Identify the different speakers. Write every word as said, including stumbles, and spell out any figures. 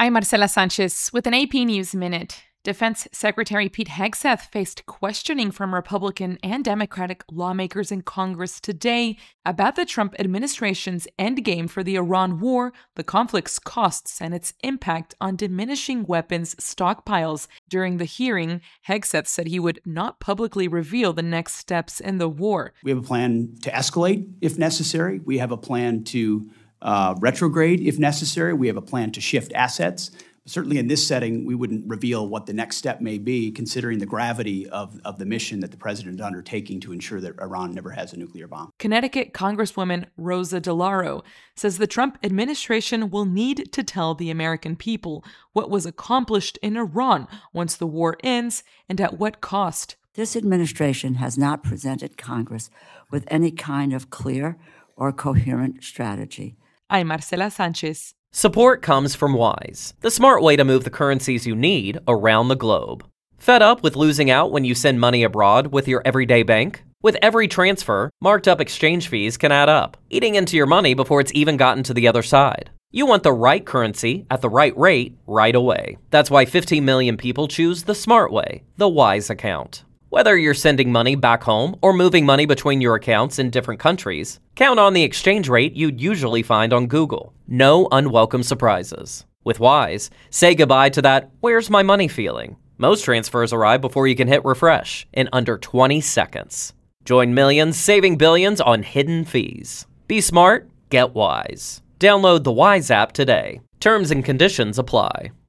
Speaker 1: I'm Marcela Sanchez with an A P News Minute. Defense Secretary Pete Hegseth faced questioning from Republican and Democratic lawmakers in Congress today about the Trump administration's endgame for the Iran war, the conflict's costs, and its impact on diminishing weapons stockpiles. During the hearing, Hegseth said he would not publicly reveal the next steps in the war.
Speaker 2: We have a plan to escalate if necessary. We have a plan to uh, retrograde if necessary. We have a plan to shift assets. Certainly in this setting, we wouldn't reveal what the next step may be, considering the gravity of, of the mission that the president is undertaking to ensure that Iran never has a nuclear bomb.
Speaker 1: Connecticut Congresswoman Rosa DeLauro says the Trump administration will need to tell the American people what was accomplished in Iran once the war ends and at what cost.
Speaker 3: This administration has not presented Congress with any kind of clear or coherent strategy.
Speaker 1: I'm Marcela Sanchez.
Speaker 4: Support comes from Wise, the smart way to move the currencies you need around the globe. Fed up with losing out when you send money abroad with your everyday bank? With every transfer, marked up exchange fees can add up, eating into your money before it's even gotten to the other side. You want the right currency at the right rate right away. That's why fifteen million people choose the smart way, the Wise account. Whether you're sending money back home or moving money between your accounts in different countries, count on the exchange rate you'd usually find on Google. No unwelcome surprises. With Wise, say goodbye to that "where's my money" feeling. Most transfers arrive before you can hit refresh in under twenty seconds. Join millions saving billions on hidden fees. Be smart, get Wise. Download the Wise app today. Terms and conditions apply.